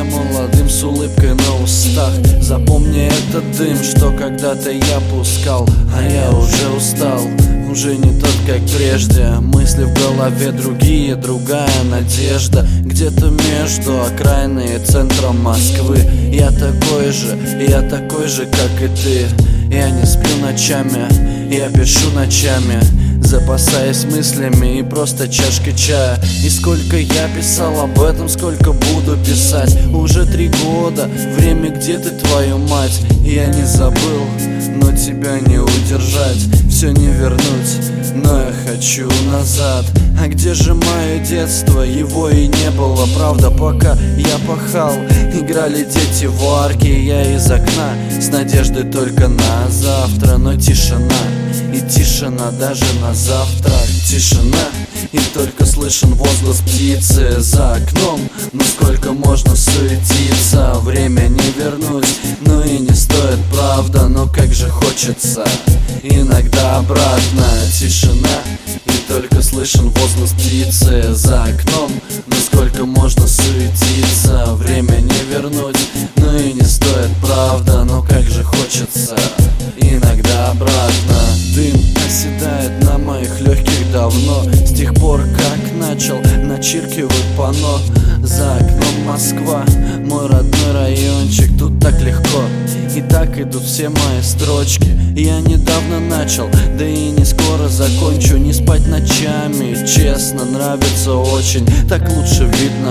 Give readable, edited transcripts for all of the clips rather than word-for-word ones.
молодым с улыбкой на устах. Запомни этот дым, что когда-то я пускал, а я уже устал, уже не тот, как прежде. Мысли в голове другие, другая надежда. Где-то между окраиной и центром Москвы. Я такой же, как и ты. Я не сплю ночами, я пишу ночами, запасаясь мыслями и просто чашкой чая. И сколько я писал об этом, сколько буду писать. Уже 3 года, время где ты, твою мать. Я не забыл, но тебя не удержать, все не вернуть, но я хочу назад. А где же мое детство? Его и не было, правда, пока я пахал. Играли дети в арки, я из окна, с надеждой только на завтра. Но тишина, и тишина даже на завтрак. Тишина, и только слышен возглас птицы за окном. Ну сколько можно суетиться, время не вернуть, ну и не стоит, правда, но как же хочется иногда обратно. Тишина, и только слышен возглас птицы за окном. Ну сколько можно суетиться, время не вернуть, ну и не стоит, правда, но как же хочется иногда обратно. Дым оседает на моих легких давно, с тех пор как начал начеркивать панно. За окном Москва, мой родной райончик, тут так легко, и так идут все мои строчки. Я недавно начал, да и не скоро закончу. Не спать ночами, честно, нравится очень. Так лучше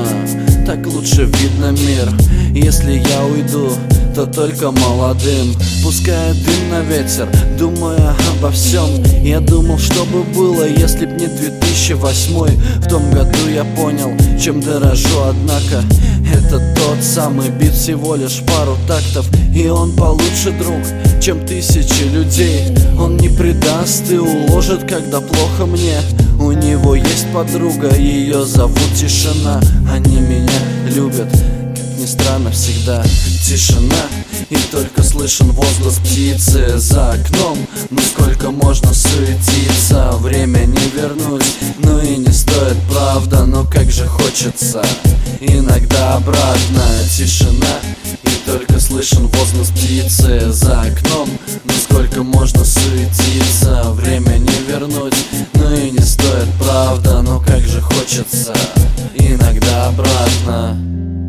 видно мир. Если я уйду, то только молодым, пуская дым на ветер, думая обо всем. Я думал, что бы было, если б не 2008. В том году я понял, чем дорожу, однако это тот самый бит, всего лишь пару тактов, и он получше, друг, чем тысячи людей. Он не предаст и уложит, когда плохо мне. У него есть подруга, ее зовут Тишина. Они меня любят, как ни странно, всегда. Тишина, и только слышен возглас птицы за окном. Ну сколько можно суетиться, время не вернуть, ну и не стоит, правда, но как же хочется иногда обратно. Тишина, и только слышен возглас птицы за окном. Ну сколько можно суетиться, время не вернуть, ну и не стоит, правда, но как же хочется иногда обратно.